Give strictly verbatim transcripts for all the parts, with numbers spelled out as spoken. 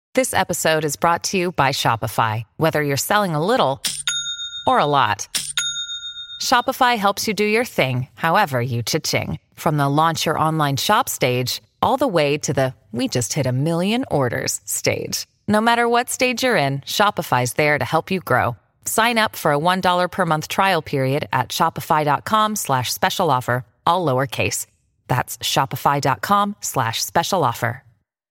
This episode is brought to you by Shopify. Whether you're selling a little or a lot, Shopify helps you do your thing, however you cha-ching. From the launch your online shop stage, all the way to the we just hit a million orders stage. No matter what stage you're in, Shopify's there to help you grow. Sign up for a one dollar per month trial period at shopify.com slash special offer, all lowercase. That's shopify.com slash special offer.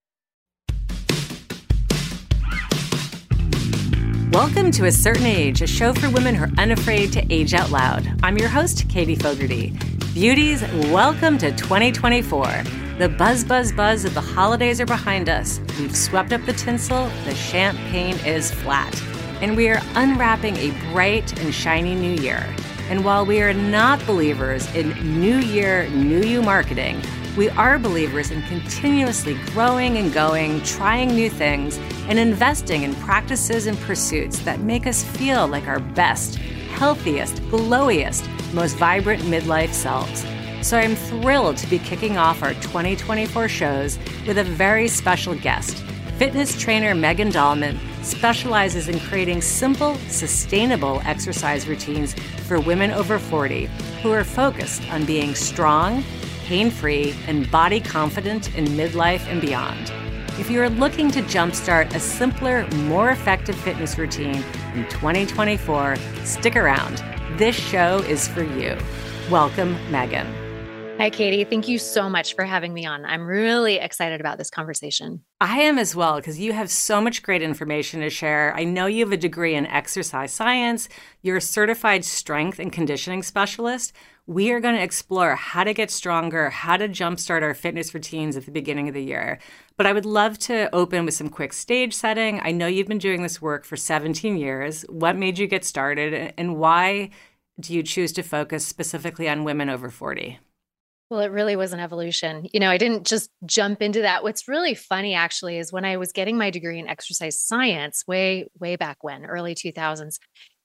Welcome to A Certain Age, a show for women who are unafraid to age out loud. I'm your host, Katie Fogarty. Beauties, welcome to twenty twenty-four. The buzz, buzz, buzz of the holidays are behind us. We've swept up the tinsel, the champagne is flat, and we are unwrapping a bright and shiny new year. And while we are not believers in new year, new you marketing, we are believers in continuously growing and going, trying new things, and investing in practices and pursuits that make us feel like our best, healthiest, glowiest, most vibrant midlife selves. So I'm thrilled to be kicking off our twenty twenty-four shows with a very special guest. Fitness trainer Megan Dahlman specializes in creating simple, sustainable exercise routines for women over forty who are focused on being strong, pain-free, and body confident in midlife and beyond. If you are looking to jumpstart a simpler, more effective fitness routine in twenty twenty-four, stick around. This show is for you. Welcome, Megan. Hi, Katie. Thank you so much for having me on. I'm really excited about this conversation. I am as well, because you have so much great information to share. I know you have a degree in exercise science. You're a certified strength and conditioning specialist. We are going to explore how to get stronger, how to jumpstart our fitness routines at the beginning of the year. But I would love to open with some quick stage setting. I know you've been doing this work for seventeen years. What made you get started, and why do you choose to focus specifically on women over forty? Well, it really was an evolution. You know, I didn't just jump into that. What's really funny, actually, is when I was getting my degree in exercise science way, way back when, early two thousands,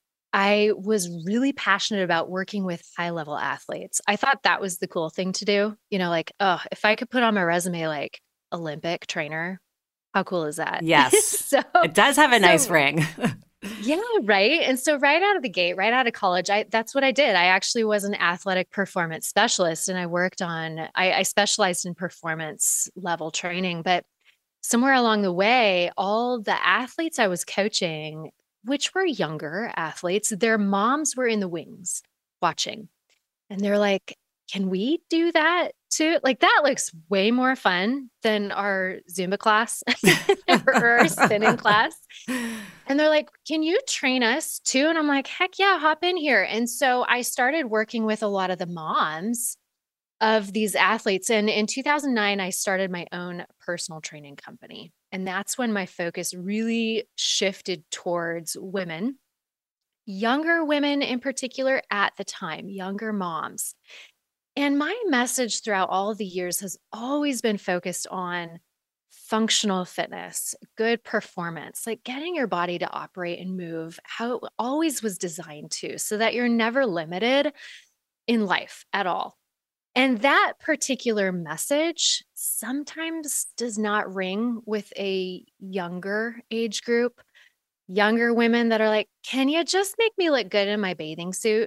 I was really passionate about working with high-level athletes. I thought that was the cool thing to do. You know, like, oh, if I could put on my resume, like, Olympic trainer, how cool is that? Yes. so, it does have a so, nice ring. Yeah, right. And so right out of the gate, right out of college, I that's what I did. I actually was an athletic performance specialist, and I worked on, I, I specialized in performance level training. But somewhere along the way, all the athletes I was coaching, which were younger athletes, their moms were in the wings watching. And they're like, can we do that too? Like, that looks way more fun than our Zumba class or our spinning class. And they're like, can you train us too? And I'm like, heck yeah, hop in here. And so I started working with a lot of the moms of these athletes. And in two thousand nine, I started my own personal training company. And that's when my focus really shifted towards women, younger women in particular at the time, younger moms. And my message throughout all of the years has always been focused on functional fitness, good performance, like getting your body to operate and move how it always was designed to, so that you're never limited in life at all. And that particular message sometimes does not ring with a younger age group, younger women that are like, can you just make me look good in my bathing suit?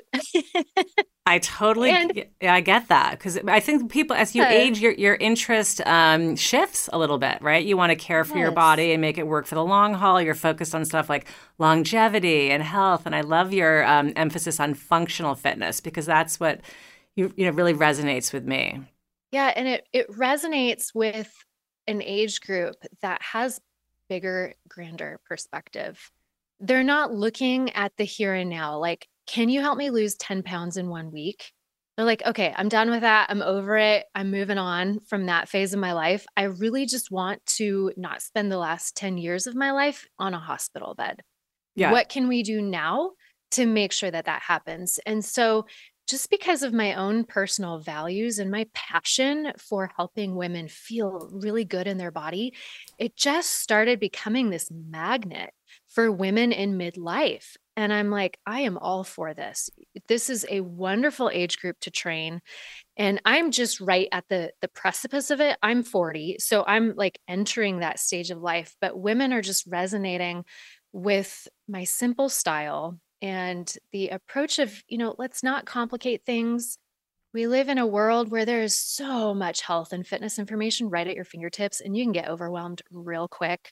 I totally, And- yeah, I get that, because I think people, as you Uh, age, your your interest um, shifts a little bit, right? You want to care for your Yes. body and make it work for the long haul. You're focused on stuff like longevity and health, and I love your um, emphasis on functional fitness, because that's what you you know really resonates with me. Yeah, and it it resonates with an age group that has bigger, grander perspective. They're not looking at the here and now, like, can you help me lose ten pounds in one week? They're like, okay, I'm done with that. I'm over it. I'm moving on from that phase of my life. I really just want to not spend the last ten years of my life on a hospital bed. Yeah. What can we do now to make sure that that happens? And so just because of my own personal values and my passion for helping women feel really good in their body, it just started becoming this magnet for women in midlife. And I'm like, I am all for this. This is a wonderful age group to train. And I'm just right at the the precipice of it. I'm forty, so I'm like entering that stage of life, but women are just resonating with my simple style and the approach of, you know, let's not complicate things. We live in a world where there is so much health and fitness information right at your fingertips, and you can get overwhelmed real quick.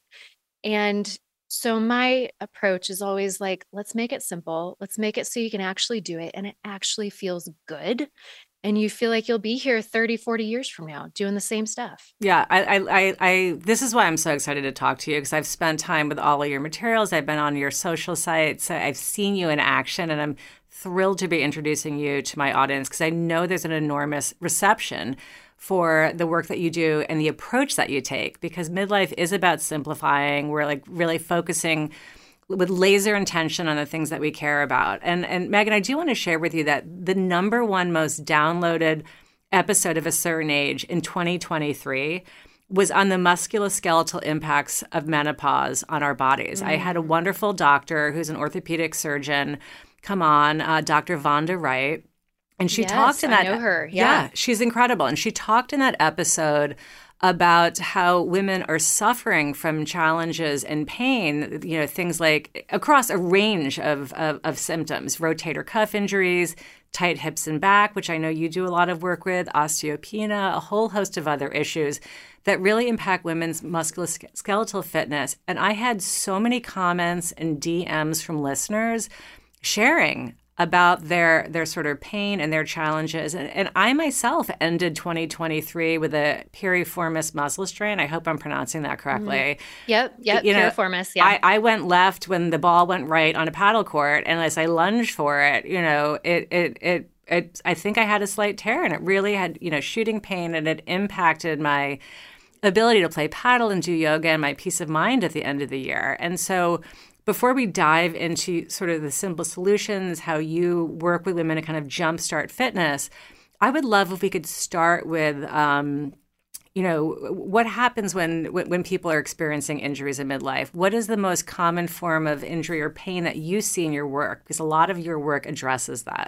And so my approach is always like, let's make it simple. Let's make it so you can actually do it and it actually feels good. And you feel like you'll be here thirty, forty years from now doing the same stuff. Yeah, I, I, I, I this is why I'm so excited to talk to you, because I've spent time with all of your materials. I've been on your social sites. I've seen you in action, and I'm thrilled to be introducing you to my audience because I know there's an enormous reception for the work that you do and the approach that you take, because midlife is about simplifying. We're like really focusing with laser intention on the things that we care about. And and Megan, I do want to share with you that the number one most downloaded episode of A Certain Age in twenty twenty-three was on the musculoskeletal impacts of menopause on our bodies. Mm. I had a wonderful doctor who's an orthopedic surgeon come on, uh, Doctor Vonda Wright. And she yes, talked in that. I know her. Yeah. yeah, she's incredible. And she talked in that episode about how women are suffering from challenges and pain, you know, things like across a range of, of, of symptoms, rotator cuff injuries, tight hips and back, which I know you do a lot of work with, osteopenia, a whole host of other issues that really impact women's musculoskeletal fitness. And I had so many comments and D Ms from listeners sharing about their their sort of pain and their challenges. And, and I myself ended twenty twenty-three with a piriformis muscle strain. I hope I'm pronouncing that correctly. Mm. Yep, yep, you know, piriformis, yeah. I, I went left when the ball went right on a paddle court, and as I lunged for it, you know, it it it it I think I had a slight tear, and it really had, you know, shooting pain, and it impacted my ability to play paddle and do yoga and my peace of mind at the end of the year. And so before we dive into sort of the simple solutions, how you work with women to kind of jumpstart fitness, I would love if we could start with, um, you know, what happens when when people are experiencing injuries in midlife? What is the most common form of injury or pain that you see in your work? Because a lot of your work addresses that.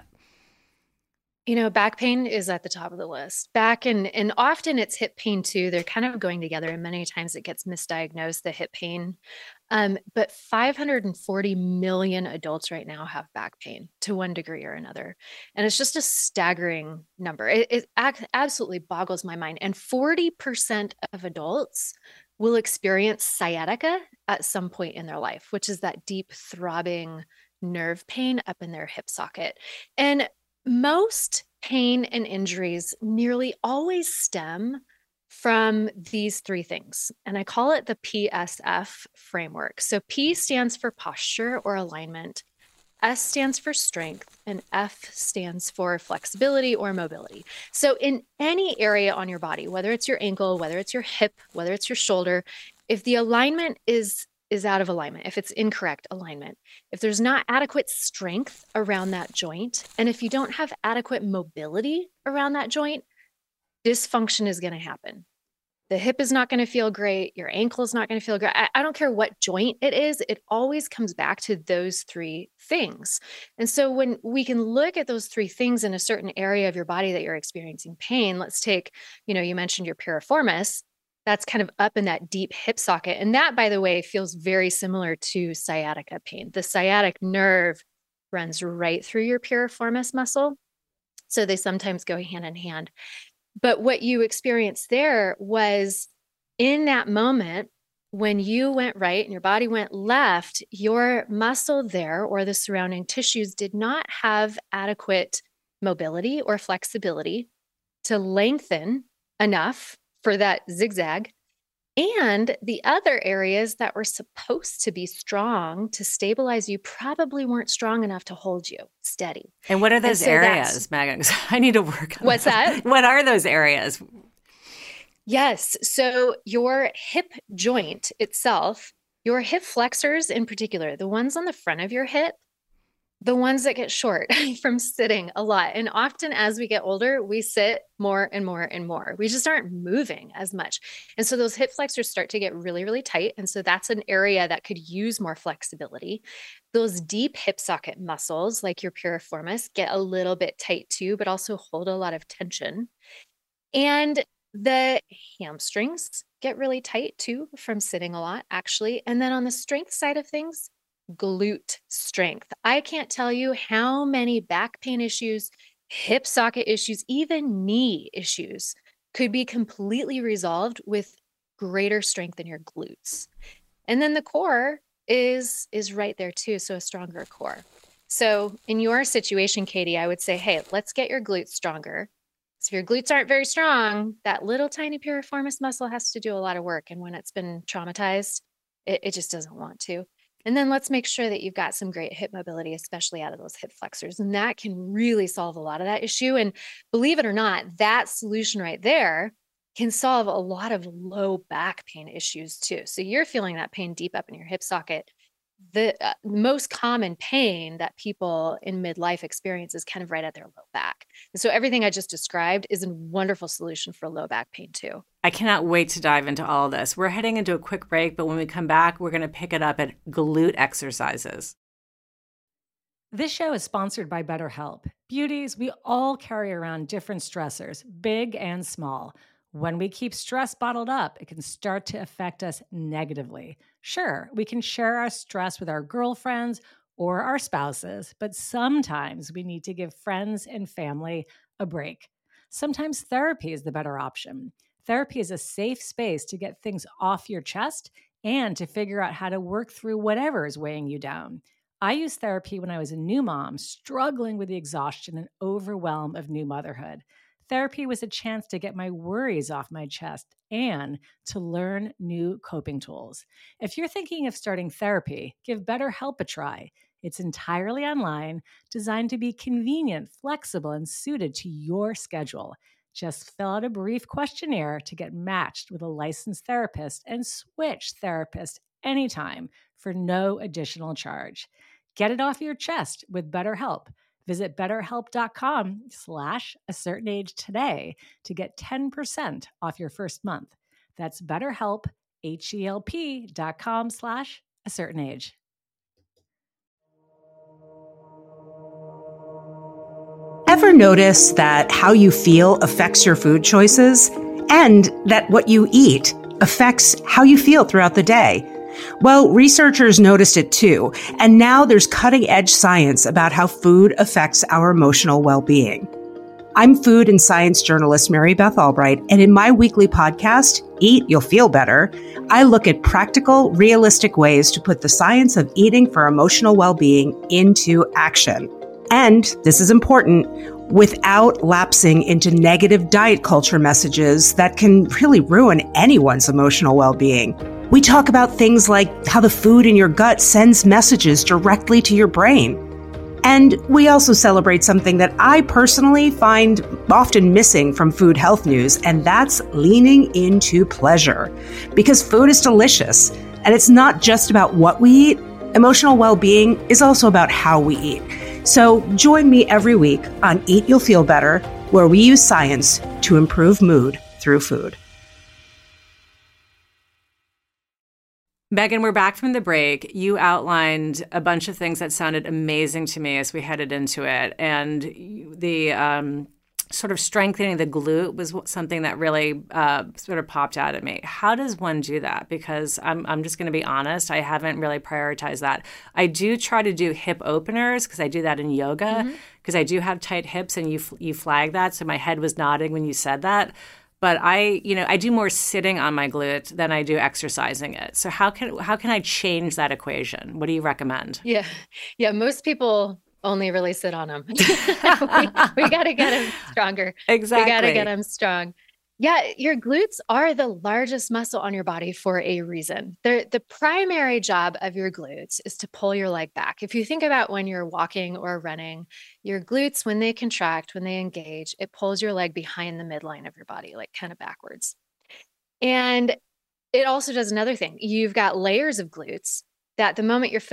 You know, back pain is at the top of the list. Back and and often it's hip pain too. They're kind of going together, and many times it gets misdiagnosed, the hip pain. Um, but five hundred forty million adults right now have back pain to one degree or another. And it's just a staggering number. It, it ac- absolutely boggles my mind. And forty percent of adults will experience sciatica at some point in their life, which is that deep throbbing nerve pain up in their hip socket. And most pain and injuries nearly always stem from these three things. And I call it the P S F framework. So P stands for posture or alignment, S stands for strength, and F stands for flexibility or mobility. So in any area on your body, whether it's your ankle, whether it's your hip, whether it's your shoulder, if the alignment is is out of alignment, if it's incorrect alignment, if there's not adequate strength around that joint, and if you don't have adequate mobility around that joint, dysfunction is going to happen. The hip is not going to feel great. Your ankle is not going to feel great. I, I don't care what joint it is. It always comes back to those three things. And so when we can look at those three things in a certain area of your body that you're experiencing pain, let's take, you know, you mentioned your piriformis. That's kind of up in that deep hip socket. And that, by the way, feels very similar to sciatica pain. The sciatic nerve runs right through your piriformis muscle. So they sometimes go hand in hand. But what you experienced there was in that moment, when you went right and your body went left, your muscle there or the surrounding tissues did not have adequate mobility or flexibility to lengthen enough for that zigzag. And the other areas that were supposed to be strong to stabilize you probably weren't strong enough to hold you steady. And what are those so areas, Megan? I need to work on What's that. that? What are those areas? Yes. So your hip joint itself, your hip flexors in particular, the ones on the front of your hip, The ones that get short from sitting a lot. And often as we get older, we sit more and more and more. We just aren't moving as much. And so those hip flexors start to get really, really tight. And so that's an area that could use more flexibility. Those deep hip socket muscles, like your piriformis, get a little bit tight too, but also hold a lot of tension. And the hamstrings get really tight too from sitting a lot, actually. And then on the strength side of things, glute strength. I can't tell you how many back pain issues, hip socket issues, even knee issues could be completely resolved with greater strength in your glutes. And then the core is is right there too, so a stronger core. So in your situation, Katie, I would say, hey, let's get your glutes stronger. So if your glutes aren't very strong, that little tiny piriformis muscle has to do a lot of work. And when it's been traumatized, it, it just doesn't want to. And then let's make sure that you've got some great hip mobility, especially out of those hip flexors. And that can really solve a lot of that issue. And believe it or not, that solution right there can solve a lot of low back pain issues too. So you're feeling that pain deep up in your hip socket. The uh, most common pain that people in midlife experience is kind of right at their low back. And so everything I just described is a wonderful solution for low back pain too. I cannot wait to dive into all of this. We're heading into a quick break, but when we come back, we're going to pick it up at glute exercises. This show is sponsored by BetterHelp. Beauties, we all carry around different stressors, big and small. When we keep stress bottled up, it can start to affect us negatively. Sure, we can share our stress with our girlfriends or our spouses, but sometimes we need to give friends and family a break. Sometimes therapy is the better option. Therapy is a safe space to get things off your chest and to figure out how to work through whatever is weighing you down. I used therapy when I was a new mom, struggling with the exhaustion and overwhelm of new motherhood. Therapy was a chance to get my worries off my chest and to learn new coping tools. If you're thinking of starting therapy, give BetterHelp a try. It's entirely online, designed to be convenient, flexible, and suited to your schedule. Just fill out a brief questionnaire to get matched with a licensed therapist and switch therapists anytime for no additional charge. Get it off your chest with BetterHelp. Visit betterhelp.com slash a certain age today to get ten percent off your first month. That's betterhelp, H-E-L-P dot com slash a certain age. Ever notice that how you feel affects your food choices and that what you eat affects how you feel throughout the day? Well, researchers noticed it too, and now there's cutting-edge science about how food affects our emotional well-being. I'm food and science journalist Mary Beth Albright, and in my weekly podcast, Eat, You'll Feel Better, I look at practical, realistic ways to put the science of eating for emotional well-being into action. And, this is important, without lapsing into negative diet culture messages that can really ruin anyone's emotional well-being. We talk about things like how the food in your gut sends messages directly to your brain. And we also celebrate something that I personally find often missing from food health news, and that's leaning into pleasure. Because food is delicious, and it's not just about what we eat. Emotional well-being is also about how we eat. So join me every week on Eat, You'll Feel Better, where we use science to improve mood through food. Megan, we're back from the break. You outlined a bunch of things that sounded amazing to me as we headed into it. And the um, sort of strengthening the glute was something that really uh, sort of popped out at me. How does one do that? Because I'm, I'm just going to be honest, I haven't really prioritized that. I do try to do hip openers because I do that in yoga because mm-hmm. I do have tight hips, and you you flag that. So my head was nodding when you said that. But I, you know, I do more sitting on my glute than I do exercising it. So how can how can I change that equation? What do you recommend? Yeah, yeah. Most people only really sit on them. we we got to get them stronger. Exactly. We got to get them strong. Yeah, your glutes are the largest muscle on your body for a reason. The the primary job of your glutes is to pull your leg back. If you think about when you're walking or running, your glutes, when they contract, when they engage, it pulls your leg behind the midline of your body, like kind of backwards. And it also does another thing. You've got layers of glutes that the moment your foot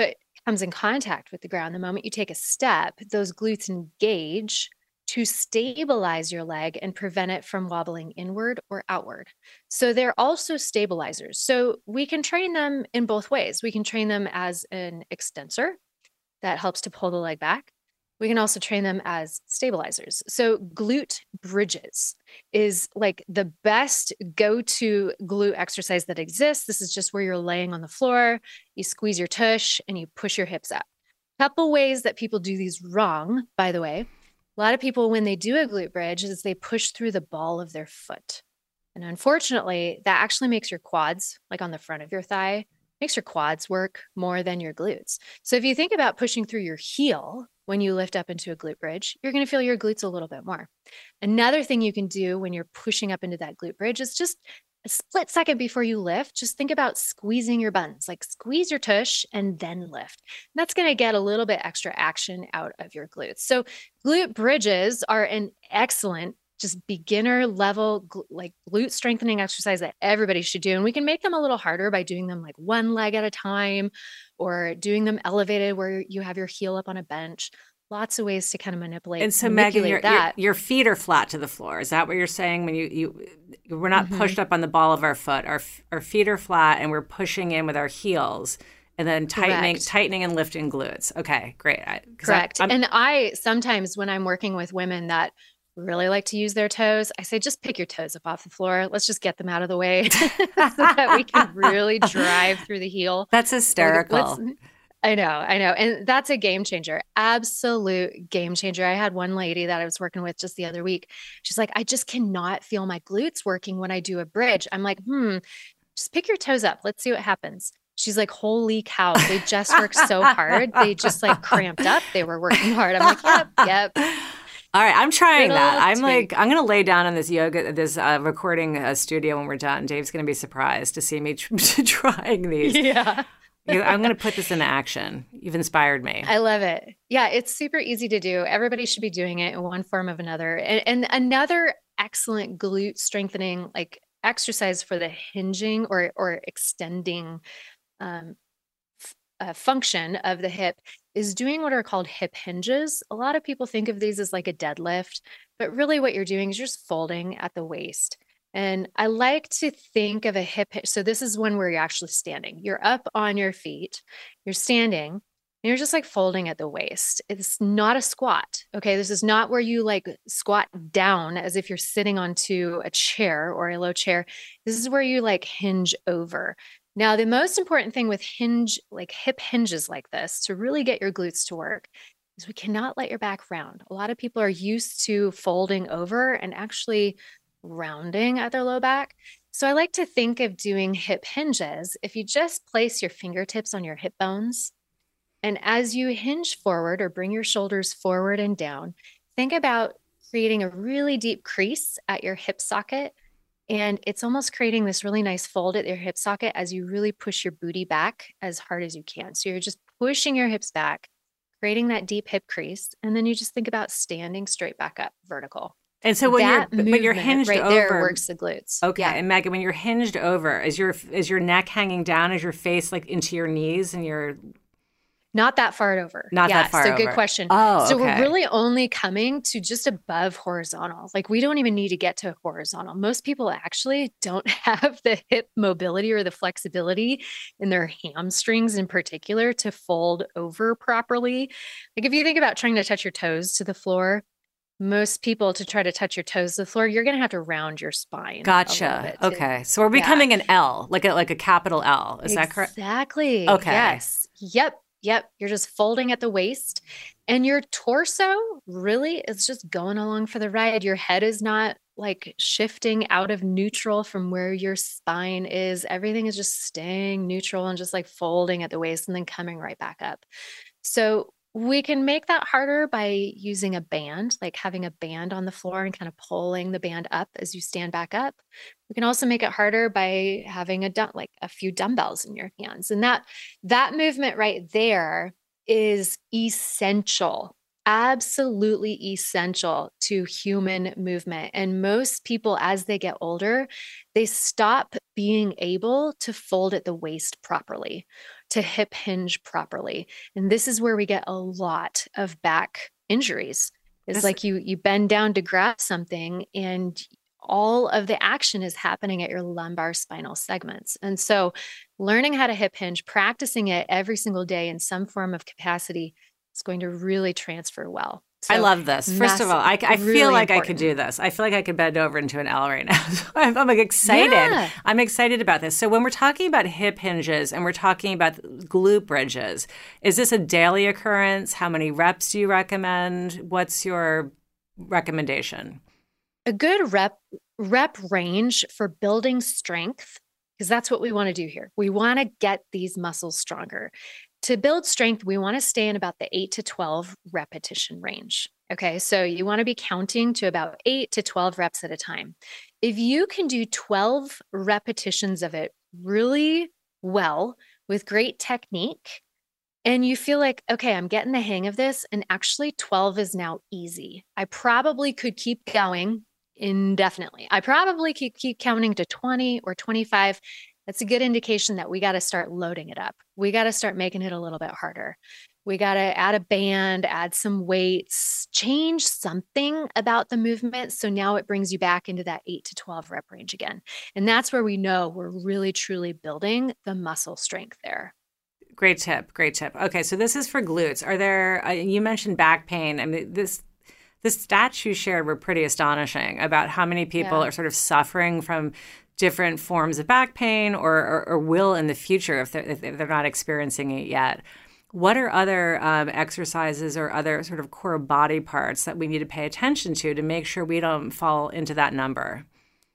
comes in contact with the ground, the moment you take a step, those glutes engage to stabilize your leg and prevent it from wobbling inward or outward. So they're also stabilizers. So we can train them in both ways. We can train them as an extensor that helps to pull the leg back. We can also train them as stabilizers. So glute bridges is like the best go-to glute exercise that exists. This is just where you're laying on the floor, you squeeze your tush and you push your hips up. Couple ways that people do these wrong, by the way. A lot of people, when they do a glute bridge, is they push through the ball of their foot. And unfortunately, that actually makes your quads, like on the front of your thigh, makes your quads work more than your glutes. So if you think about pushing through your heel when you lift up into a glute bridge, you're going to feel your glutes a little bit more. Another thing you can do when you're pushing up into that glute bridge is just a split second before you lift, just think about squeezing your buns, like squeeze your tush and then lift. And that's going to get a little bit extra action out of your glutes. So glute bridges are an excellent, just beginner level, like glute strengthening exercise that everybody should do. And we can make them a little harder by doing them like one leg at a time or doing them elevated where you have your heel up on a bench. Lots of ways to kind of manipulate. And so, manipulate Megan, your, that. Your, your feet are flat to the floor. Is that what you're saying? When you, you we're not mm-hmm. pushed up on the ball of our foot. Our our feet are flat, and we're pushing in with our heels, and then tightening, Correct. tightening and lifting glutes. Okay, great. I, Correct. I, and I sometimes when I'm working with women that really like to use their toes, I say, just pick your toes up off the floor. Let's just get them out of the way so that we can really drive through the heel. That's hysterical. Let's, I know, I know. And that's a game changer, absolute game changer. I had one lady that I was working with just the other week. She's like, I just cannot feel my glutes working when I do a bridge. I'm like, hmm, just pick your toes up. Let's see what happens. She's like, holy cow, they just worked so hard. They just like cramped up. They were working hard. I'm like, yep, yep. All right, I'm trying Little that. I'm tweak. like, I'm going to lay down in this yoga, this uh, recording uh, studio when we're done. Dave's going to be surprised to see me tr- trying these. Yeah. I'm going to put this into action. You've inspired me. I love it. Yeah, it's super easy to do. Everybody should be doing it in one form of another. And, and another excellent glute strengthening like exercise for the hinging or or extending um, f- uh, function of the hip is doing what are called hip hinges. A lot of people think of these as like a deadlift, but really what you're doing is you're just folding at the waist. And I like to think of a hip hinge. So this is one where you're actually standing. You're up on your feet, you're standing, and you're just like folding at the waist. It's not a squat. Okay. This is not where you like squat down as if you're sitting onto a chair or a low chair. This is where you like hinge over. Now, the most important thing with hinge, like hip hinges like this, to really get your glutes to work is we cannot let your back round. A lot of people are used to folding over and actually rounding at their low back. So I like to think of doing hip hinges. If you just place your fingertips on your hip bones, and as you hinge forward or bring your shoulders forward and down, think about creating a really deep crease at your hip socket. And it's almost creating this really nice fold at your hip socket as you really push your booty back as hard as you can. So you're just pushing your hips back, creating that deep hip crease. And then you just think about standing straight back up, vertical. And so when that you're when you're hinged right over, there works the glutes. Okay, Yeah. and Megan, when you're hinged over, is your is your neck hanging down? Is your face like into your knees and your Not that far over. Not yeah, that far so over. good question. Oh, So okay. we're really only coming to just above horizontal. Like we don't even need to get to horizontal. Most people actually don't have the hip mobility or the flexibility in their hamstrings in particular to fold over properly. Like if you think about trying to touch your toes to the floor, most people to try to touch your toes to the floor, you're going to have to round your spine. Gotcha. Okay. So we're becoming yeah. an L, like a like a capital L. Is exactly. that correct? Exactly. Okay. Yes. Yep. Yep. You're just folding at the waist and your torso really is just going along for the ride. Your head is not like shifting out of neutral from where your spine is. Everything is just staying neutral and just like folding at the waist and then coming right back up. So we can make that harder by using a band, like having a band on the floor and kind of pulling the band up as you stand back up. We can also make it harder by having a dumb, like a few dumbbells in your hands. And that that movement right there is essential absolutely essential to human movement. And most people, as they get older, they stop being able to fold at the waist properly, to hip hinge properly. And this is where we get a lot of back injuries. It's this, like you you bend down to grab something and all of the action is happening at your lumbar spinal segments. And so learning how to hip hinge, practicing it every single day in some form of capacity is going to really transfer well. So I love this. First massive, of all, I, I really feel like important. I could do this. I feel like I could bend over into an L right now. So I'm, I'm like excited. Yeah. I'm excited about this. So when we're talking about hip hinges and we're talking about glute bridges, is this a daily occurrence? How many reps do you recommend? What's your recommendation? A good rep rep range for building strength, because that's what we want to do here. We want to get these muscles stronger. To build strength, we want to stay in about the eight to twelve repetition range. Okay, so you want to be counting to about eight to twelve reps at a time. If you can do twelve repetitions of it really well with great technique, and you feel like, okay, I'm getting the hang of this, and actually twelve is now easy. I probably could keep going indefinitely. I probably keep, keep counting to twenty or twenty-five. That's a good indication that we got to start loading it up. We got to start making it a little bit harder. We got to add a band, add some weights, change something about the movement. So now it brings you back into that eight to twelve rep range again. And that's where we know we're really, truly building the muscle strength there. Great tip. Great tip. Okay. So this is for glutes. Are there, uh, you mentioned back pain. I mean, this, the stats you shared were pretty astonishing about how many people yeah. are sort of suffering from different forms of back pain or, or, or will in the future if they're, if they're not experiencing it yet. What are other um, exercises or other sort of core body parts that we need to pay attention to to make sure we don't fall into that number?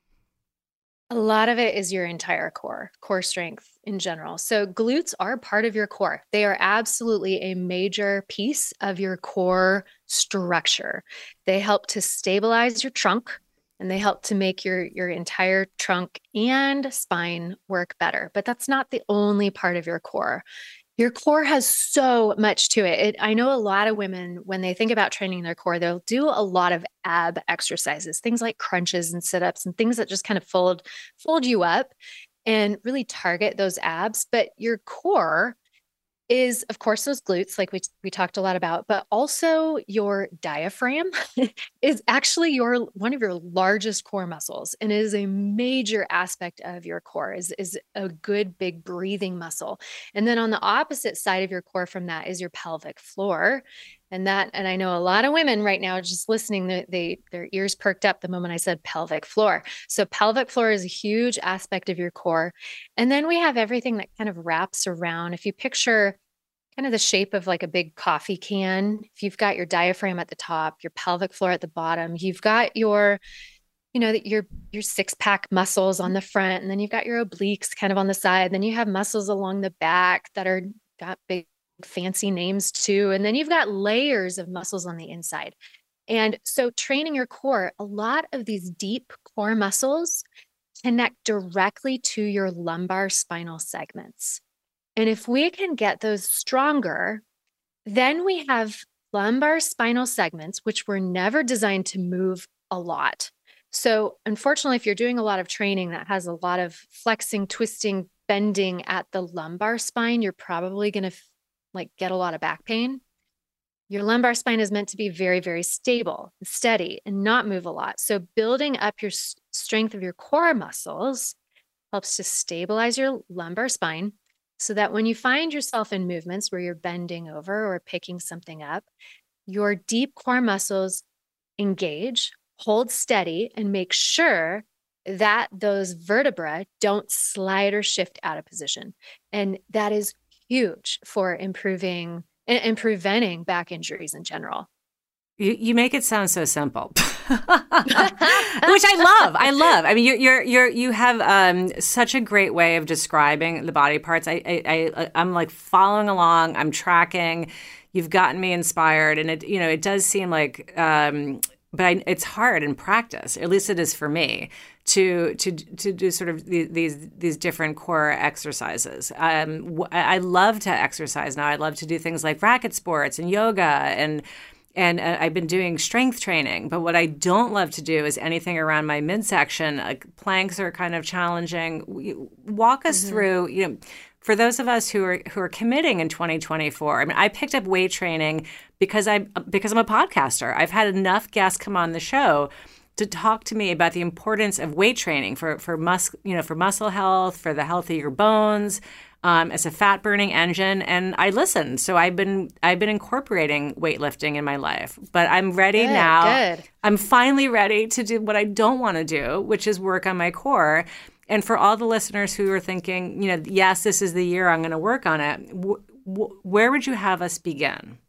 A lot of it is your entire core, core strength in general. So glutes are part of your core. They are absolutely a major piece of your core structure. They help to stabilize your trunk, and they help to make your, your entire trunk and spine work better. But that's not the only part of your core. Your core has so much to it. it. I know a lot of women, when they think about training their core, they'll do a lot of ab exercises, things like crunches and sit-ups and things that just kind of fold, fold you up and really target those abs. But your core is, of course, those glutes, like we, we talked a lot about, but also your diaphragm is actually your one of your largest core muscles and is a major aspect of your core, is, is a good big breathing muscle. And then on the opposite side of your core from that is your pelvic floor. And that, and I know a lot of women right now just listening, they, they their ears perked up the moment I said pelvic floor. So pelvic floor is a huge aspect of your core. And then we have everything that kind of wraps around. If you picture kind of the shape of like a big coffee can, if you've got your diaphragm at the top, your pelvic floor at the bottom, you've got your, you know, your, your six pack muscles on the front, and then you've got your obliques kind of on the side. Then you have muscles along the back that are got big fancy names too. And then you've got layers of muscles on the inside. And so training your core, a lot of these deep core muscles connect directly to your lumbar spinal segments. And if we can get those stronger, then we have lumbar spinal segments, which were never designed to move a lot. So unfortunately, if you're doing a lot of training that has a lot of flexing, twisting, bending at the lumbar spine, you're probably going to like get a lot of back pain. Your lumbar spine is meant to be very, very stable, steady, and not move a lot. So building up your s- strength of your core muscles helps to stabilize your lumbar spine so that when you find yourself in movements where you're bending over or picking something up, your deep core muscles engage, hold steady, and make sure that those vertebrae don't slide or shift out of position. And that is huge for improving and, and preventing back injuries in general. You you make it sound so simple, which I love. I love. I mean, you're you're you're you have um, such a great way of describing the body parts. I I, I I'm like following along. I'm tracking. You've gotten me inspired, and it you know it does seem like, um, but I, it's hard in practice. At least it is for me to to to do sort of these these different core exercises. Um, I love to exercise now. I love to do things like racket sports and yoga and And uh, I've been doing strength training. But what I don't love to do is anything around my midsection. Like planks are kind of challenging. Walk us mm-hmm. through, you know, for those of us who are who are committing in twenty twenty-four. I mean, I picked up weight training because I because I'm a podcaster. I've had enough guests come on the show to talk to me about the importance of weight training for for mus you know for muscle health, for the health of your bones, um, as a fat burning engine. And I listened, so I've been I've been incorporating weightlifting in my life. But I'm ready good, now. Good. I'm finally ready to do what I don't want to do, which is work on my core. And for all the listeners who are thinking, you know, yes, this is the year I'm going to work on it. W- w- where would you have us begin?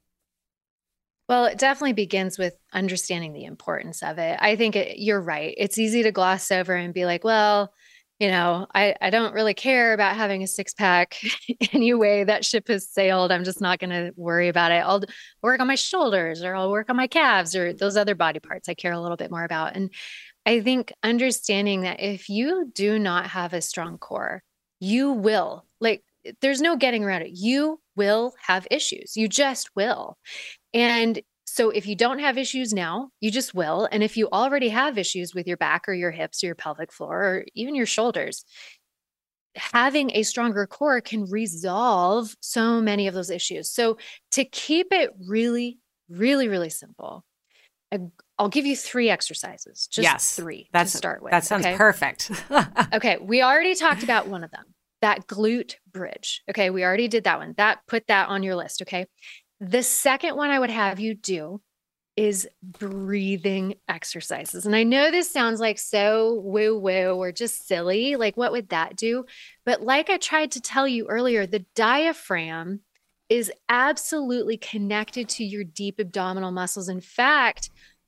Well, it definitely begins with understanding the importance of it. I think it, you're right. It's easy to gloss over and be like, well, you know, I, I don't really care about having a six pack anyway. That ship has sailed. I'm just not going to worry about it. I'll work on my shoulders, or I'll work on my calves, or those other body parts I care a little bit more about. And I think understanding that if you do not have a strong core, you will, like, there's no getting around it. You will have issues. You just will. And so if you don't have issues now, you just will. And if you already have issues with your back or your hips or your pelvic floor or even your shoulders, having a stronger core can resolve so many of those issues. So to keep it really, really, really simple, I'll give you three exercises, just yes, three that's, to start with. That sounds okay? perfect. Okay. We already talked about one of them, that glute bridge. Okay. We already did that one. That put that on your list. Okay. The second one I would have you do is breathing exercises. And I know this sounds like so woo woo or just silly. Like, what would that do? But like I tried to tell you earlier, the diaphragm is absolutely connected to your deep abdominal muscles. In fact,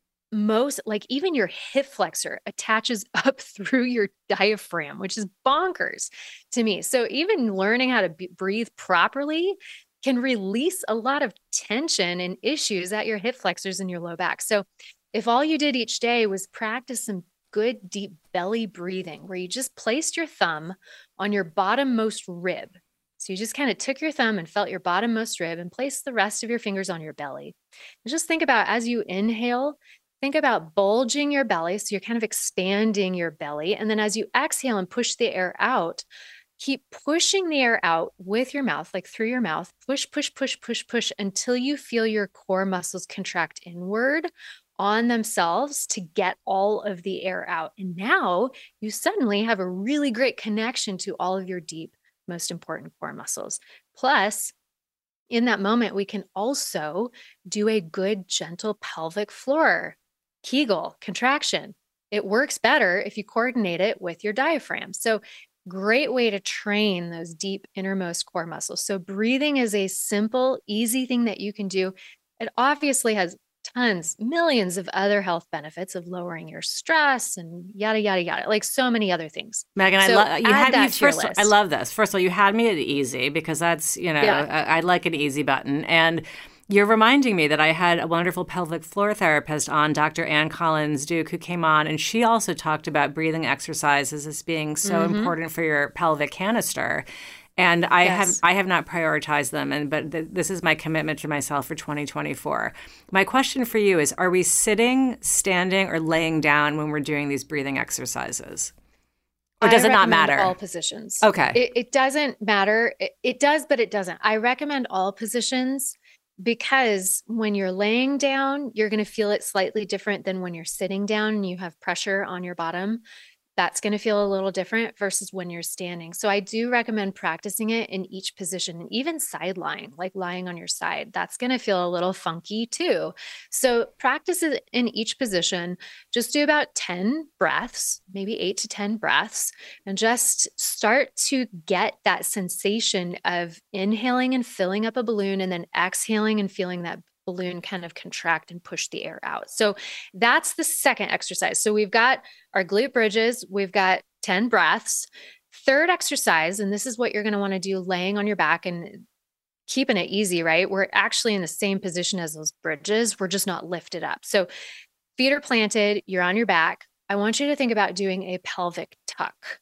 most, like even your hip flexor attaches up through your diaphragm, which is bonkers to me. So even learning how to b- breathe properly can release a lot of tension and issues at your hip flexors and your low back. So if all you did each day was practice some good deep belly breathing, where you just placed your thumb on your bottommost rib. So you just kind of took your thumb and felt your bottommost rib and placed the rest of your fingers on your belly. And just think about, as you inhale, think about bulging your belly. So you're kind of expanding your belly. And then as you exhale and push the air out, keep pushing the air out with your mouth, like through your mouth, push, push, push, push, push until you feel your core muscles contract inward on themselves to get all of the air out. And now you suddenly have a really great connection to all of your deep, most important core muscles. Plus, in that moment, we can also do a good, gentle pelvic floor Kegel contraction. It works better if you coordinate it with your diaphragm. So great way to train those deep innermost core muscles. So breathing is a simple, easy thing that you can do. It obviously has tons, millions of other health benefits of lowering your stress and yada, yada, yada, like so many other things. Megan, so I love you had me first. List. I love this. First of all, you had me at easy because that's, you know, yeah. I, I like an easy button. And you're reminding me that I had a wonderful pelvic floor therapist on, Doctor Ann Collins-Duke, who came on, and she also talked about breathing exercises as being so mm-hmm. important for your pelvic canister. And I yes. have I have not prioritized them, and but th- this is my commitment to myself for twenty twenty-four. My question for you is: are we sitting, standing, or laying down when we're doing these breathing exercises? Or does I it not matter? All positions. Okay. It, it doesn't matter. It, it does, but it doesn't. I recommend all positions, because when you're laying down, you're going to feel it slightly different than when you're sitting down and you have pressure on your bottom. That's going to feel a little different versus when you're standing. So I do recommend practicing it in each position, and even side lying, like lying on your side. That's going to feel a little funky too. So practice it in each position. Just do about ten breaths, maybe eight to ten breaths, and just start to get that sensation of inhaling and filling up a balloon, and then exhaling and feeling that balloon kind of contract and push the air out. So that's the second exercise. So we've got our glute bridges, we've got ten breaths. Third exercise, and this is what you're going to want to do laying on your back and keeping it easy, right? We're actually in the same position as those bridges. We're just not lifted up. So feet are planted, you're on your back. I want you to think about doing a pelvic tuck.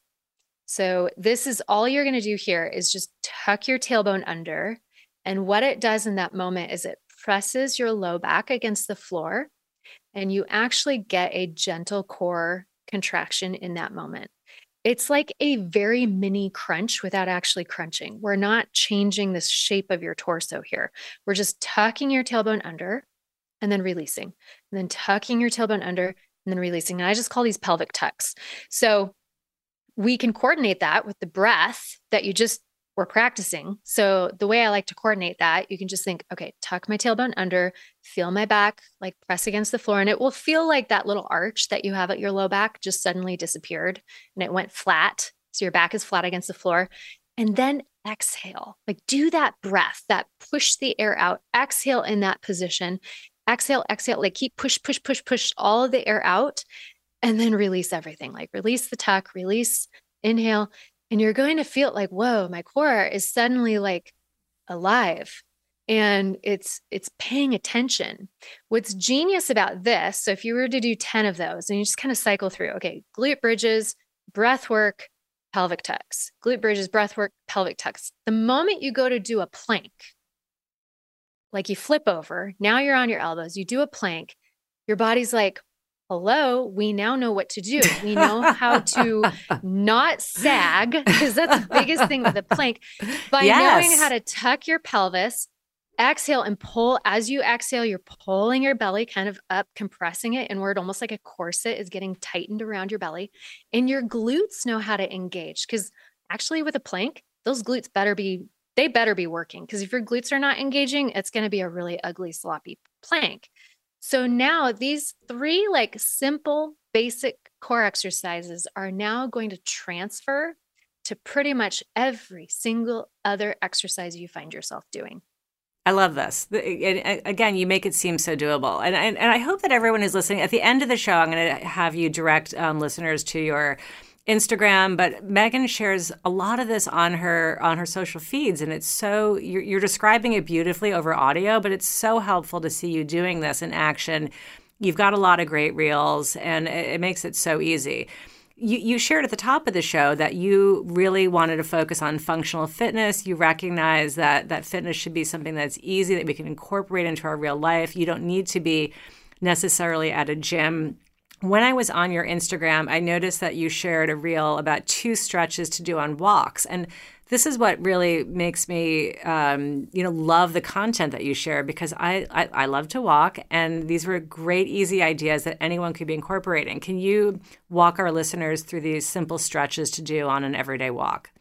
So this is all you're going to do here is just tuck your tailbone under. And what it does in that moment is it presses your low back against the floor, and you actually get a gentle core contraction in that moment. It's like a very mini crunch without actually crunching. We're not changing the shape of your torso here. We're just tucking your tailbone under and then releasing, and then tucking your tailbone under and then releasing. And I just call these pelvic tucks. So we can coordinate that with the breath that you just were practicing. So the way I like to coordinate that, you can just think, okay, tuck my tailbone under, feel my back, like press against the floor. And it will feel like that little arch that you have at your low back just suddenly disappeared and it went flat. So your back is flat against the floor. And then exhale, like do that breath, that push the air out, exhale in that position, exhale, exhale, like keep push, push, push, push all of the air out and then release everything, like release the tuck, release, inhale. And you're going to feel like, whoa, my core is suddenly like alive and it's, it's paying attention. What's genius about this, so if you were to do ten of those and you just kind of cycle through, okay, glute bridges, breath work, pelvic tucks, glute bridges, breath work, pelvic tucks. The moment you go to do a plank, like you flip over, now you're on your elbows, you do a plank, your body's like, hello, we now know what to do. We know how to not sag, because that's the biggest thing with the plank. By yes. knowing how to tuck your pelvis, exhale and pull. As you exhale, you're pulling your belly kind of up, compressing it inward, almost like a corset is getting tightened around your belly. And your glutes know how to engage, because actually with a plank, those glutes better be, they better be working, because if your glutes are not engaging, it's going to be a really ugly, sloppy plank. So now these three like simple, basic core exercises are now going to transfer to pretty much every single other exercise you find yourself doing. I love this. Again, you make it seem so doable. And, and, and I hope that everyone is listening. At the end of the show, I'm going to have you direct um, listeners to your Instagram, but Megan shares a lot of this on her on her social feeds, and it's so you're, you're describing it beautifully over audio, but it's so helpful to see you doing this in action. You've got a lot of great reels, and it, it makes it so easy. You, you shared at the top of the show that you really wanted to focus on functional fitness. You recognize that that fitness should be something that's easy, that we can incorporate into our real life. You don't need to be necessarily at a gym. When I was on your Instagram, I noticed that you shared a reel about two stretches to do on walks. And this is what really makes me, um, you know, love the content that you share, because I, I, I love to walk. And these were great, easy ideas that anyone could be incorporating. Can you walk our listeners through these simple stretches to do on an everyday walk?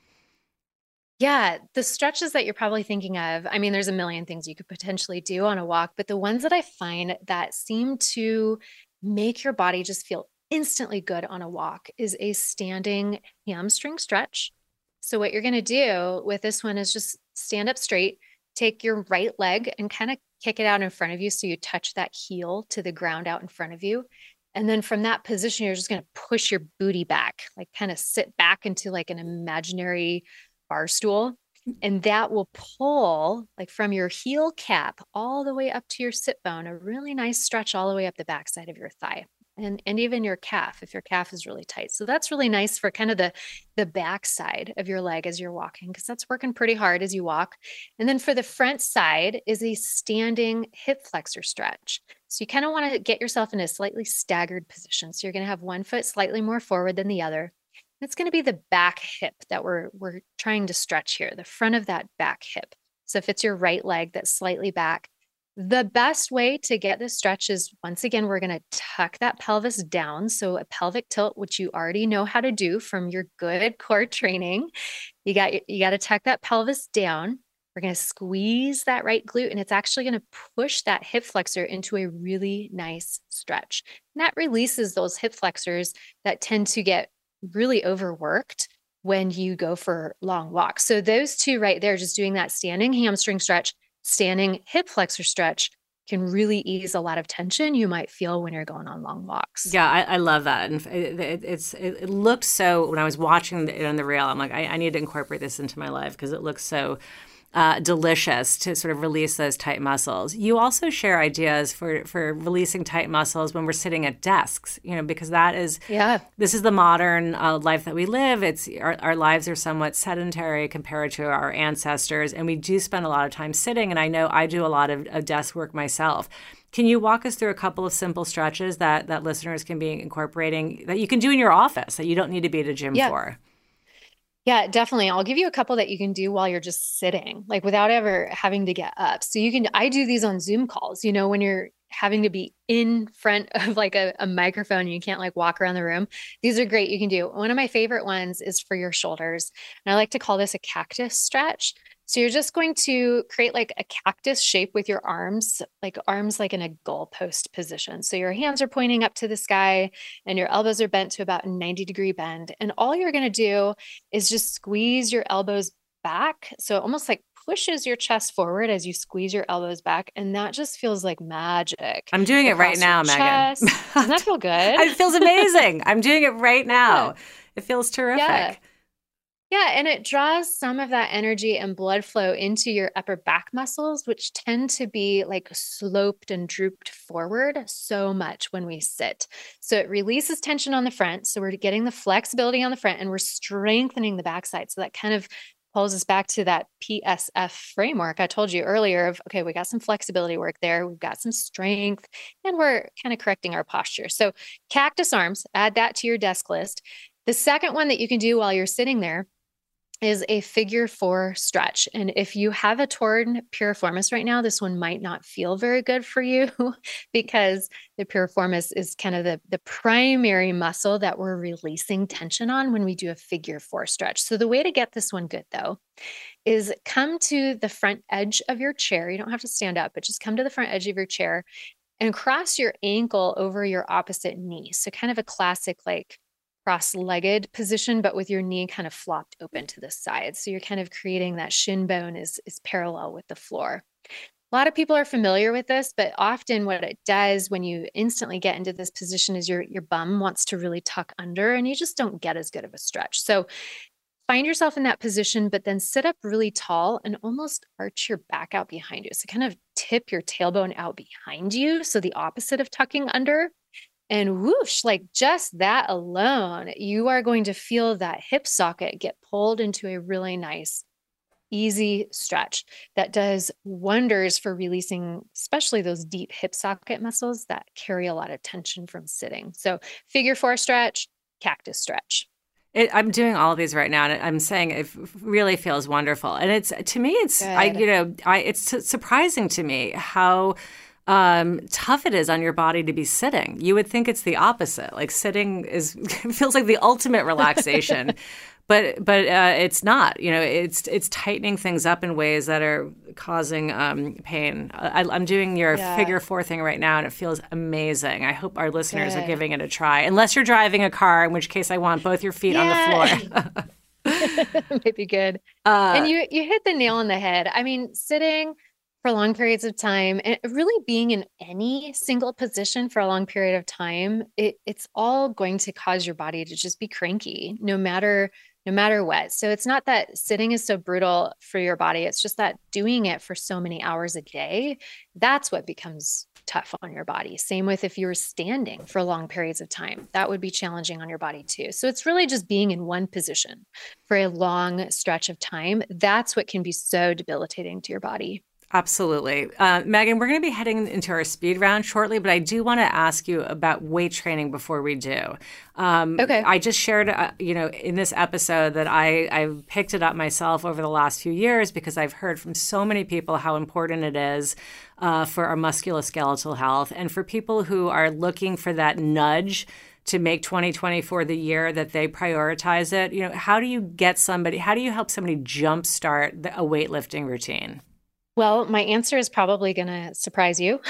Yeah, the stretches that you're probably thinking of, I mean, there's a million things you could potentially do on a walk, but the ones that I find that seem to make your body just feel instantly good on a walk is a standing hamstring stretch. So what you're going to do with this one is just stand up straight, take your right leg and kind of kick it out in front of you so you touch that heel to the ground out in front of you. And then from that position, you're just going to push your booty back, like kind of sit back into like an imaginary bar stool. And that will pull like from your heel cap all the way up to your sit bone, a really nice stretch all the way up the backside of your thigh and, and even your calf, if your calf is really tight. So that's really nice for kind of the, the backside of your leg as you're walking, because that's working pretty hard as you walk. And then for the front side is a standing hip flexor stretch. So you kind of want to get yourself in a slightly staggered position. So you're going to have one foot slightly more forward than the other. It's going to be the back hip that we're we're trying to stretch here, the front of that back hip. So if it's your right leg that's slightly back, the best way to get this stretch is, once again, we're going to tuck that pelvis down. So a pelvic tilt, which you already know how to do from your good core training. You got, you got to tuck that pelvis down. We're going to squeeze that right glute, and it's actually going to push that hip flexor into a really nice stretch. And that releases those hip flexors that tend to get really overworked when you go for long walks. So those two right there, just doing that standing hamstring stretch, standing hip flexor stretch, can really ease a lot of tension you might feel when you're going on long walks. Yeah, I, I love that. And it, it, it's, it, it looked so, when I was watching it on the reel, I'm like, I, I need to incorporate this into my life because it looks so uh, delicious to sort of release those tight muscles. You also share ideas for, for releasing tight muscles when we're sitting at desks, you know, because that is, yeah. this is the modern uh, life that we live. It's our, our lives are somewhat sedentary compared to our ancestors, and we do spend a lot of time sitting. And I know I do a lot of, of desk work myself. Can you walk us through a couple of simple stretches that, that listeners can be incorporating that you can do in your office that you don't need to be at a gym yeah. for? Yeah, definitely. I'll give you a couple that you can do while you're just sitting, like without ever having to get up. So you can, I do these on Zoom calls, you know, when you're having to be in front of like a, a microphone, and you can't like walk around the room. These are great. You can do. One of my favorite ones is for your shoulders. And I like to call this a cactus stretch. So you're just going to create like a cactus shape with your arms, like arms like in a goalpost position. So your hands are pointing up to the sky and your elbows are bent to about a ninety degree bend. And all you're going to do is just squeeze your elbows back. So it almost like pushes your chest forward as you squeeze your elbows back. And that just feels like magic. I'm doing it right now, Megan. Doesn't that feel good? It feels amazing. I'm doing it right now. Yeah. It feels terrific. Yeah. Yeah, and it draws some of that energy and blood flow into your upper back muscles, which tend to be like sloped and drooped forward so much when we sit. So it releases tension on the front. So we're getting the flexibility on the front, and we're strengthening the backside. So that kind of pulls us back to that P S F framework I told you earlier of, okay, we got some flexibility work there. We've got some strength, and we're kind of correcting our posture. So cactus arms, add that to your desk list. The second one that you can do while you're sitting there is a figure four stretch. And if you have a torn piriformis right now, this one might not feel very good for you because the piriformis is kind of the, the primary muscle that we're releasing tension on when we do a figure four stretch. So the way to get this one good though, is come to the front edge of your chair. You don't have to stand up, but just come to the front edge of your chair and cross your ankle over your opposite knee. So kind of a classic like cross-legged position, but with your knee kind of flopped open to the side. So you're kind of creating that shin bone is, is parallel with the floor. A lot of people are familiar with this, but often what it does when you instantly get into this position is your, your bum wants to really tuck under, and you just don't get as good of a stretch. So find yourself in that position, but then sit up really tall and almost arch your back out behind you. So kind of tip your tailbone out behind you. So the opposite of tucking under. And whoosh, like just that alone, you are going to feel that hip socket get pulled into a really nice, easy stretch that does wonders for releasing, especially those deep hip socket muscles that carry a lot of tension from sitting. So figure four stretch, cactus stretch. It, I'm doing all of these right now, and I'm saying it really feels wonderful. And it's, to me, it's, I, you know, I, it's surprising to me how Um, tough it is on your body to be sitting. You would think it's the opposite. Like sitting is feels like the ultimate relaxation, but but uh, it's not. You know, it's it's tightening things up in ways that are causing um, pain. I, I'm doing your yeah. figure four thing right now, and it feels amazing. I hope our listeners Good. Are giving it a try. Unless you're driving a car, in which case I want both your feet yeah. on the floor. Might be good. Uh, and you you hit the nail on the head. I mean, sitting for long periods of time and really being in any single position for a long period of time, it, it's all going to cause your body to just be cranky no matter, no matter what. So it's not that sitting is so brutal for your body. It's just that doing it for so many hours a day, that's what becomes tough on your body. Same with if you're standing for long periods of time, that would be challenging on your body too. So it's really just being in one position for a long stretch of time. That's what can be so debilitating to your body. Absolutely. Uh, Megan, we're going to be heading into our speed round shortly, but I do want to ask you about weight training before we do. Um, okay. I just shared, uh, you know, in this episode that I, I've picked it up myself over the last few years because I've heard from so many people how important it is uh, for our musculoskeletal health and for people who are looking for that nudge to make twenty twenty-four the year that they prioritize it. You know, how do you get somebody, how do you help somebody jumpstart the, a weightlifting routine? Well, my answer is probably going to surprise you.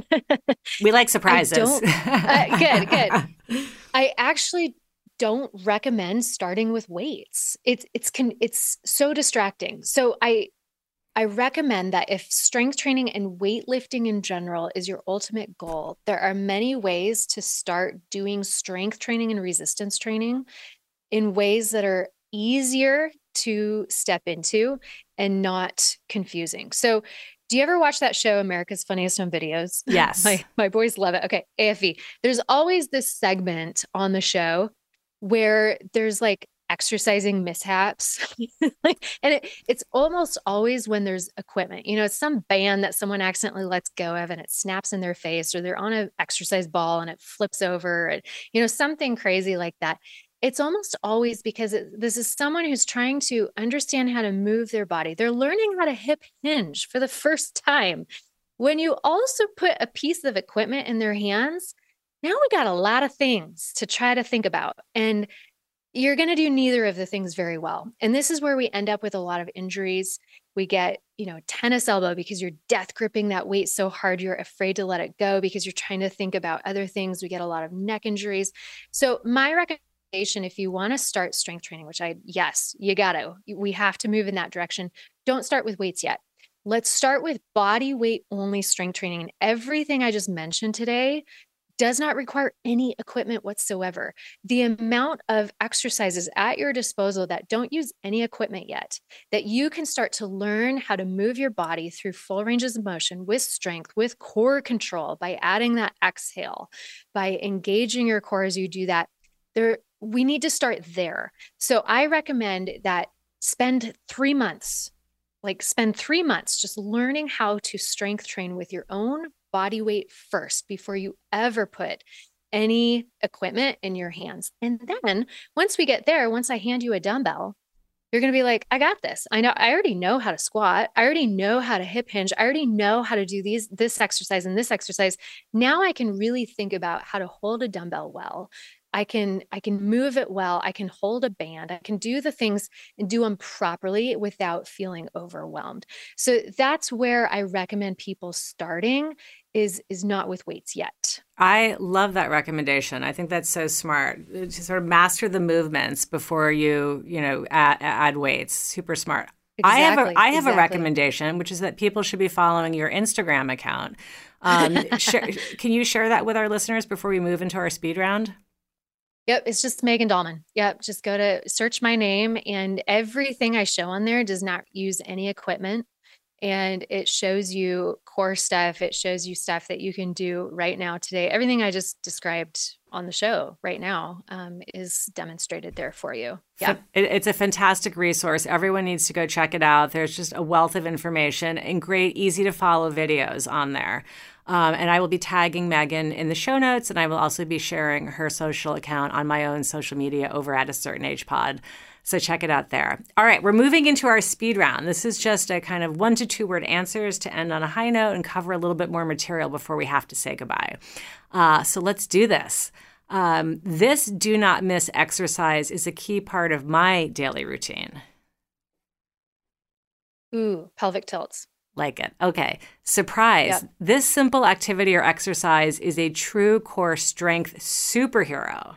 We like surprises. uh, good, good. I actually don't recommend starting with weights. It's it's can it's so distracting. So I I recommend that if strength training and weightlifting in general is your ultimate goal, there are many ways to start doing strength training and resistance training in ways that are easier to step into and not confusing. So do you ever watch that show, America's Funniest Home Videos? Yes. my, my boys love it. Okay. A F V. There's always this segment on the show where there's like exercising mishaps. like, and it, it's almost always when there's equipment, you know, it's some band that someone accidentally lets go of and it snaps in their face, or they're on an exercise ball and it flips over, and, you know, something crazy like that. It's almost always because it, this is someone who's trying to understand how to move their body. They're learning how to hip hinge for the first time. When you also put a piece of equipment in their hands, now we got a lot of things to try to think about. And you're going to do neither of the things very well. And this is where we end up with a lot of injuries. We get, you know, tennis elbow because you're death gripping that weight so hard, you're afraid to let it go because you're trying to think about other things. We get a lot of neck injuries. So my recommendation, if you want to start strength training, which I, yes, you got to, we have to move in that direction. Don't start with weights yet. Let's start with body weight only strength training. And everything I just mentioned today does not require any equipment whatsoever. The amount of exercises at your disposal that don't use any equipment yet, that you can start to learn how to move your body through full ranges of motion with strength, with core control, by adding that exhale, by engaging your core as you do that. There, we need to start there. So I recommend that spend three months, like spend three months just learning how to strength train with your own body weight first before you ever put any equipment in your hands. And then once we get there, once I hand you a dumbbell, you're going to be like, I got this. I know, I already know how to squat. I already know how to hip hinge. I already know how to do these, this exercise and this exercise. Now I can really think about how to hold a dumbbell well. I can, I can move it well. I can hold a band. I can do the things and do them properly without feeling overwhelmed. So that's where I recommend people starting is, is not with weights yet. I love that recommendation. I think that's so smart to sort of master the movements before you, you know, add, add weights. Super smart. Exactly, I have a, I have exactly. a recommendation, which is that people should be following your Instagram account. Um, share, can you share that with our listeners before we move into our speed round? Yep. It's just Megan Dahlman. Yep. Just go to search my name, and everything I show on there does not use any equipment. And it shows you core stuff. It shows you stuff that you can do right now today. Everything I just described on the show right now um, is demonstrated there for you. Yeah. It's a fantastic resource. Everyone needs to go check it out. There's just a wealth of information and great, easy to follow videos on there. Um, and I will be tagging Megan in the show notes, and I will also be sharing her social account on my own social media over at A Certain Age Pod. So check it out there. All right, we're moving into our speed round. This is just a kind of one to two word answers to end on a high note and cover a little bit more material before we have to say goodbye. Uh, so let's do this. Um, this do not miss exercise is a key part of my daily routine. Ooh, pelvic tilts. Like it. Okay. Surprise. Yep. This simple activity or exercise is a true core strength superhero.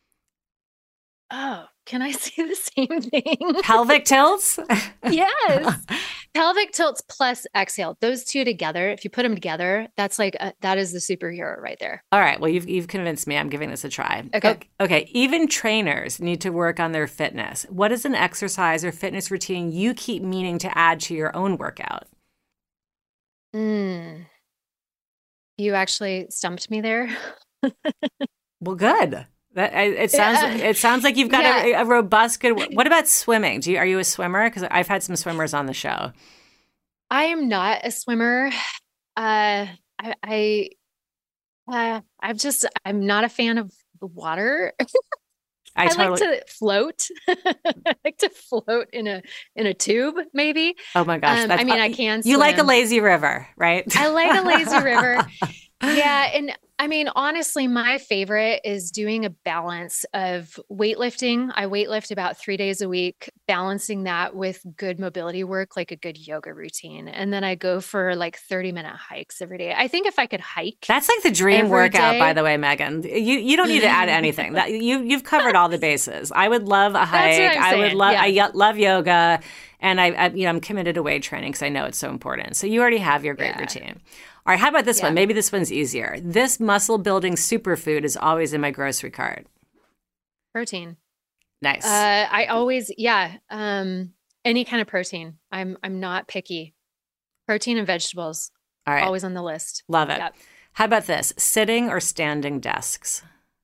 Oh, can I say the same thing? Pelvic tilts? Yes. Pelvic tilts plus exhale. Those two together, if you put them together, that's like, a, that is the superhero right there. All right. Well, you've, you've convinced me. I'm giving this a try. Okay. okay. Okay. Even trainers need to work on their fitness. What is an exercise or fitness routine you keep meaning to add to your own workout? Mm. You actually stumped me there. Well, good. That it sounds yeah. it sounds like you've got yeah. a, a robust good. What about swimming? Do you are you a swimmer? Because I've had some swimmers on the show. I am not a swimmer. Uh, I I uh, I'm just I'm not a fan of the water. I, I totally... like to float. I like to float in a in a tube, maybe. Oh my gosh! Um, I mean, I can. You swim. like a lazy river, right? I like a lazy river. Yeah, and I mean, honestly, my favorite is doing a balance of weightlifting. I weightlift about three days a week, balancing that with good mobility work, like a good yoga routine. And then I go for like thirty minute hikes every day. I think if I could hike. That's like the dream workout, day, by the way, Megan. You you don't need to add anything. That you, you've covered all the bases. I would love a hike. That's what I'm I saying. would love, yeah. I love yoga. And I, I, you know, I'm committed to weight training because I know it's so important. So you already have your great yeah. routine. All right, how about this yeah. one? Maybe this one's easier. This muscle-building superfood is always in my grocery cart. Protein. Nice. Uh, I always, yeah. Um, Any kind of protein. I'm I'm not picky. Protein and vegetables. All right. Always on the list. Love it. Yep. How about this? Sitting or standing desks?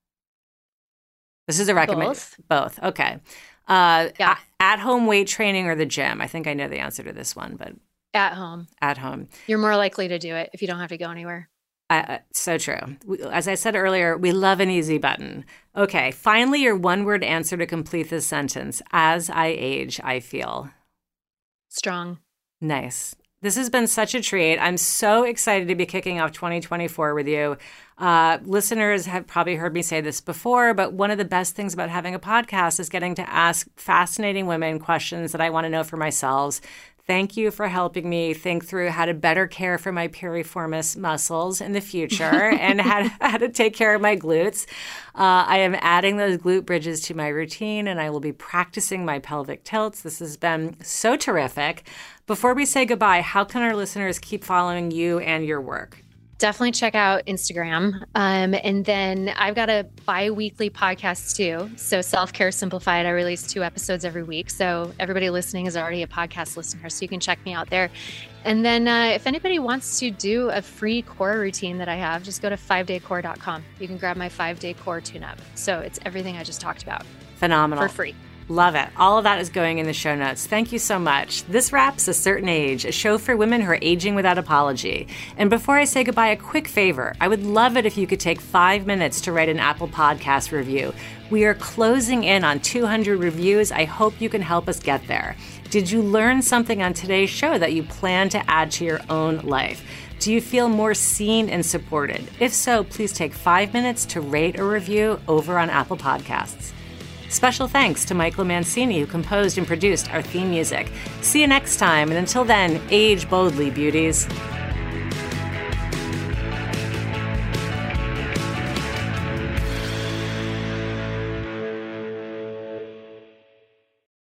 This is a recommendation. Both. Both. Okay. Uh, yeah. At-home weight training or the gym? I think I know the answer to this one, but at home. At home. You're more likely to do it if you don't have to go anywhere. Uh, so true. As I said earlier, we love an easy button. Okay, finally, your one-word answer to complete this sentence. As I age, I feel. Strong. Nice. This has been such a treat. I'm so excited to be kicking off twenty twenty-four with you. Uh, listeners have probably heard me say this before, but one of the best things about having a podcast is getting to ask fascinating women questions that I want to know for myself. Thank you for helping me think through how to better care for my piriformis muscles in the future and how to, how to take care of my glutes. Uh, I am adding those glute bridges to my routine, and I will be practicing my pelvic tilts. This has been so terrific. Before we say goodbye, how can our listeners keep following you and your work? Definitely check out Instagram. Um, and then I've got a bi-weekly podcast too. So Self-Care Simplified, I release two episodes every week. So everybody listening is already a podcast listener. So you can check me out there. And then uh, if anybody wants to do a free core routine that I have, just go to five day core dot com. You can grab my five-day core tune-up. So it's everything I just talked about. Phenomenal. For free. Love it. All of that is going in the show notes. Thank you so much. This wraps A Certain Age, a show for women who are aging without apology. And before I say goodbye, a quick favor. I would love it if you could take five minutes to write an Apple Podcast review. We are closing in on two hundred reviews. I hope you can help us get there. Did you learn something on today's show that you plan to add to your own life? Do you feel more seen and supported? If so, please take five minutes to rate a review over on Apple Podcasts. Special thanks to Michael Mancini, who composed and produced our theme music. See you next time, and until then, age boldly, beauties.